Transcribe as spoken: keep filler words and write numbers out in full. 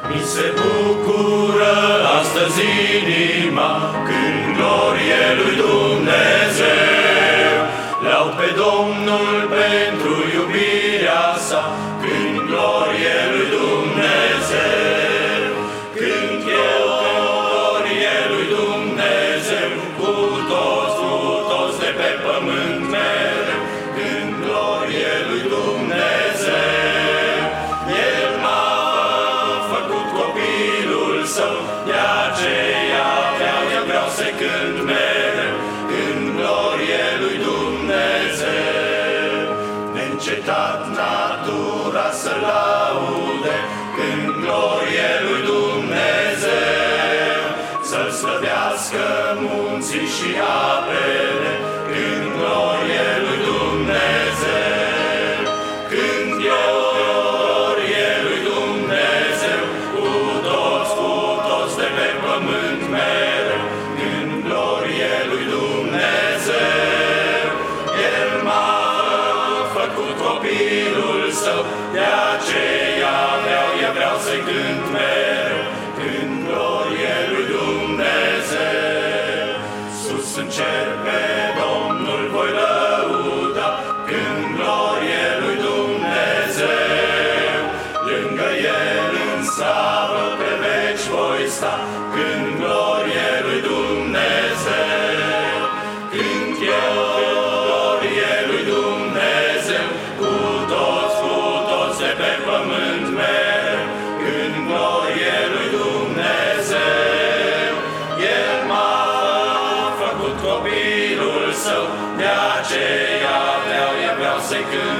Mi se bucură astăzi inima când glorie lui Dumnezeu. Laud pe Domnul pentru iubirea sa, când glorie lui Dumnezeu. Când eu cânt glorie lui Dumnezeu, cu toți, cu toți de pe pământ mereu, când glorie lui Dumnezeu. El m-a făcut copilul său, de aceea vreau, eu vreau să cânt mereu, când glorie lui Dumnezeu. Neîncetat natura să laude, când glorie lui Dumnezeu. Să-L slăvească munții și apele, când glorie lui Dumnezeu. Când eu glorie lui Dumnezeu, cu toți, cu toți de pe pământ mereu, când glorie lui Dumnezeu. El m-a făcut copilul său, de aceea vreau, eu vreau să-i cânt mereu, când glorie lui Dumnezeu. Sus în cer pe Domnul voi lăuda, când glorie lui Dumnezeu. Lângă El în slavă pe veci voi sta, când glorie lui Dumnezeu. Când eu glorie lui Dumnezeu, cu toți, cu toți de pe pământ mereu, când glorie lui Dumnezeu. El m-a făcut copilul său, de aceea vreau, eu vreau să-i cânt